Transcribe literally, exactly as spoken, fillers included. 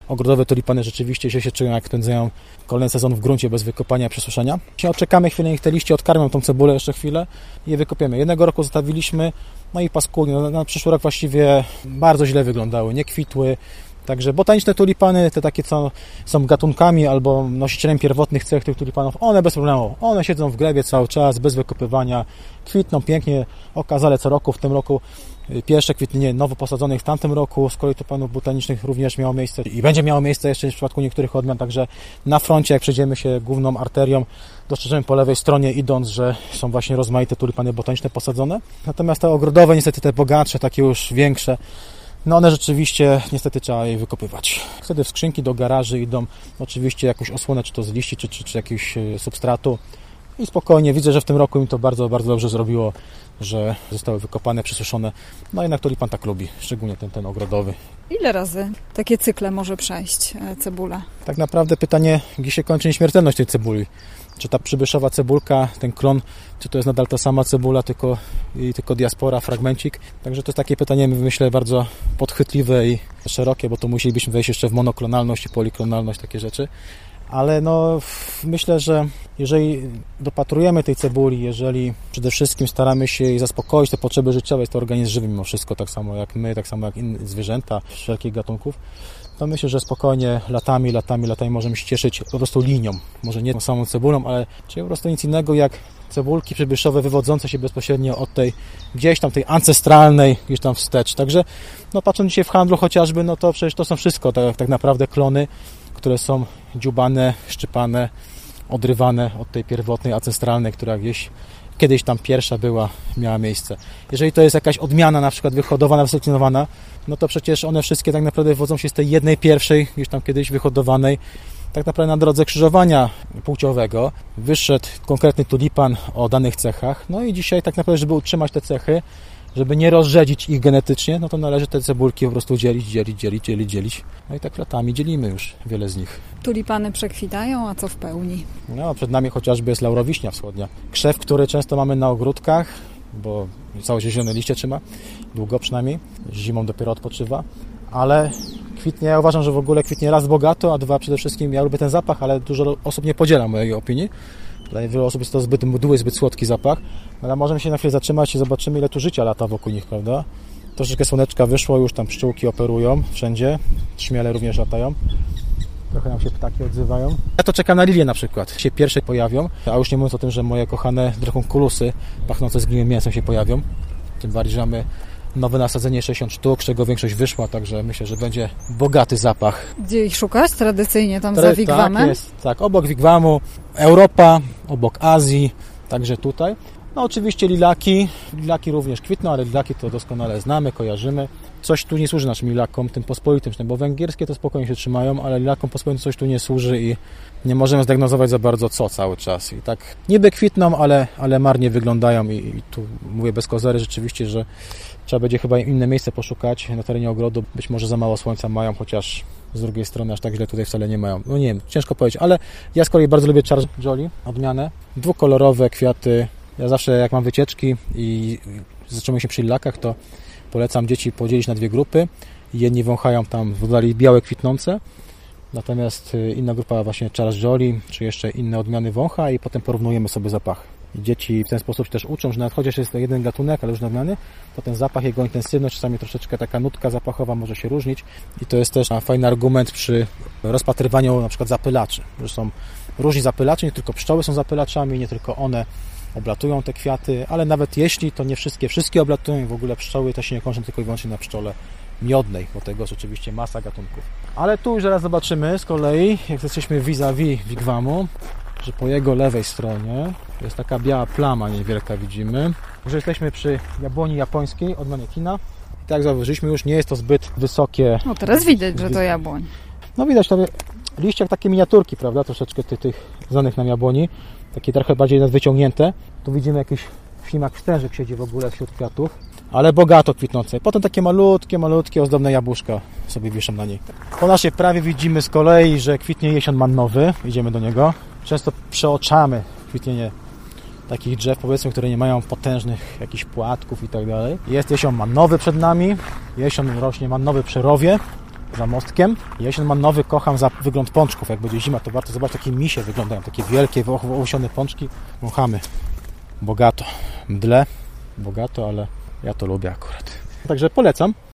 ogrodowe tulipany rzeczywiście się czują, jak spędzają kolejny sezon w gruncie bez wykopania i przesuszenia. Odczekamy chwilę, niech te liście odkarmią tą cebulę jeszcze chwilę i je wykopiemy. Jednego roku zostawiliśmy, no i paskudnie. Na, na przyszły rok właściwie bardzo źle wyglądały, nie kwitły. Także botaniczne tulipany, te takie, co są gatunkami albo nosicielem pierwotnych cech tych tulipanów, one bez problemu. One siedzą w glebie cały czas, bez wykopywania, kwitną pięknie, okazale co roku. W tym roku pierwsze kwitnienie nowo posadzonych w tamtym roku z kolei tulipanów botanicznych również miało miejsce i będzie miało miejsce jeszcze w przypadku niektórych odmian. Także na froncie, jak przejdziemy się główną arterią, dostrzeżemy po lewej stronie idąc, że są właśnie rozmaite tulipany botaniczne posadzone. Natomiast te ogrodowe, niestety te bogatsze, takie już większe, no one rzeczywiście niestety trzeba je wykopywać. Wtedy w skrzynki do garaży idą oczywiście jakąś osłonę, czy to z liści, czy, czy, czy jakiegoś substratu. I spokojnie, widzę, że w tym roku im to bardzo, bardzo dobrze zrobiło, że zostały wykopane, przesuszone. No jednak tulipan tak lubi, szczególnie ten, ten ogrodowy. Ile razy takie cykle może przejść cebula? Tak naprawdę pytanie, gdzie się kończy nieśmiertelność tej cebuli. Czy ta przybyszowa cebulka, ten klon, czy to jest nadal ta sama cebula, tylko, i tylko diaspora, fragmencik. Także to jest takie pytanie, myślę, bardzo podchwytliwe i szerokie, bo to musielibyśmy wejść jeszcze w monoklonalność i poliklonalność, takie rzeczy. Ale no, myślę, że jeżeli dopatrujemy tej cebuli, jeżeli przede wszystkim staramy się jej zaspokoić te potrzeby życiowe, jest to organizm żywy mimo wszystko, tak samo jak my, tak samo jak inne zwierzęta wszelkich gatunków, to myślę, że spokojnie latami, latami, latami możemy się cieszyć po prostu linią. Może nie tą samą cebulą, ale czyli po prostu nic innego jak cebulki przybyszowe wywodzące się bezpośrednio od tej, gdzieś tam tej ancestralnej, gdzieś tam wstecz. Także no patrząc dzisiaj w handlu chociażby, no to przecież to są wszystko tak, tak naprawdę klony, które są dziubane, szczypane, odrywane od tej pierwotnej, ancestralnej, która gdzieś kiedyś tam pierwsza była, miała miejsce. Jeżeli to jest jakaś odmiana, na przykład wyhodowana, wyselekcjonowana, no to przecież one wszystkie tak naprawdę wywodzą się z tej jednej pierwszej, gdzieś tam kiedyś wyhodowanej. Tak naprawdę na drodze krzyżowania płciowego wyszedł konkretny tulipan o danych cechach. No i dzisiaj tak naprawdę, żeby utrzymać te cechy, żeby nie rozrzedzić ich genetycznie, no to należy te cebulki po prostu dzielić, dzielić, dzielić, dzielić, dzielić. No i tak latami dzielimy już wiele z nich. Tulipany przekwitają, a co w pełni? No, przed nami chociażby jest laurowiśnia wschodnia. Krzew, który często mamy na ogródkach, bo całe zielone liście trzyma, długo przynajmniej, zimą dopiero odpoczywa, ale kwitnie, ja uważam, że w ogóle kwitnie raz bogato, a dwa przede wszystkim, ja lubię ten zapach, ale dużo osób nie podziela mojej opinii. Dla wielu osób jest to zbyt mdły, zbyt słodki zapach, ale możemy się na chwilę zatrzymać i zobaczymy, ile tu życia lata wokół nich, prawda? Troszeczkę słoneczka wyszło, już tam pszczółki operują wszędzie, trzmiele również latają. Trochę nam się ptaki odzywają. Ja to czekam na lilię na przykład. Się pierwsze pojawią, a już nie mówiąc o tym, że moje kochane drakonkulusy pachnące zgniłym mięsem się pojawią. Tym bardziej, że mamy nowe nasadzenie sześćdziesiąt sztuk, z czego większość wyszła, także myślę, że będzie bogaty zapach. Gdzie ich szukać? Tradycyjnie tam Tra- za wigwamem? Tak, jest, tak, obok wigwamu Europa, obok Azji, także tutaj. No oczywiście lilaki, lilaki również kwitną, ale lilaki to doskonale znamy, kojarzymy. Coś tu nie służy naszym lilakom, tym pospolitym, bo węgierskie to spokojnie się trzymają, ale lilakom pospolitym coś tu nie służy i nie możemy zdiagnozować za bardzo co cały czas. I tak niby kwitną, ale, ale marnie wyglądają i, i tu mówię bez kozery rzeczywiście, że trzeba będzie chyba inne miejsce poszukać na terenie ogrodu. Być może za mało słońca mają, chociaż z drugiej strony aż tak źle tutaj wcale nie mają. No nie wiem, ciężko powiedzieć, ale ja z kolei bardzo lubię Charles Joly, odmianę. Dwukolorowe kwiaty. Ja zawsze jak mam wycieczki i zaczynamy się przy lilakach, to polecam dzieci podzielić na dwie grupy. Jedni wąchają tam w oddali białe kwitnące, natomiast inna grupa właśnie Charles Joly, czy jeszcze inne odmiany wącha i potem porównujemy sobie zapach. I dzieci w ten sposób się też uczą, że nawet chociaż jest to jeden gatunek, ale różne odmiany, to ten zapach, jego intensywność, czasami troszeczkę taka nutka zapachowa może się różnić i to jest też fajny argument przy rozpatrywaniu na przykład zapylaczy, że są różni zapylacze, nie tylko pszczoły są zapylaczami, nie tylko one oblatują te kwiaty, ale nawet jeśli, to nie wszystkie, wszystkie oblatują i w ogóle pszczoły też się nie kończą tylko i wyłącznie na pszczole miodnej, bo tego jest oczywiście masa gatunków. Ale tu już zaraz zobaczymy z kolei, jak jesteśmy vis-a-vis wigwamu, że po jego lewej stronie jest taka biała plama niewielka, widzimy, że jesteśmy przy jabłoni japońskiej, odmianie Kina. I tak jak zauważyliśmy, już nie jest to zbyt wysokie. No teraz widać, że to jabłoń. No widać, to liście jak takie miniaturki, prawda, troszeczkę tych, tych znanych nam jabłoni, takie trochę bardziej wyciągnięte. Tu widzimy jakiś ślimak wstężyk siedzi w ogóle wśród kwiatów, ale bogato kwitnące. Potem takie malutkie, malutkie, ozdobne jabłuszka sobie wiszą na niej. Po naszej prawie widzimy z kolei, że kwitnie jesion mannowy. Idziemy do niego. Często przeoczamy kwitnienie takich drzew, powiedzmy, które nie mają potężnych jakichś płatków i tak dalej. Jest jesion mannowy przed nami. Jesion rośnie mannowy przy rowie. za mostkiem. Jesień ma nowy, kocham za wygląd pączków. Jak będzie zima, to warto zobaczyć, takie misie wyglądają, takie wielkie, owłosione pączki. Wąchamy bogato, mdle, bogato, ale ja to lubię akurat. Także polecam.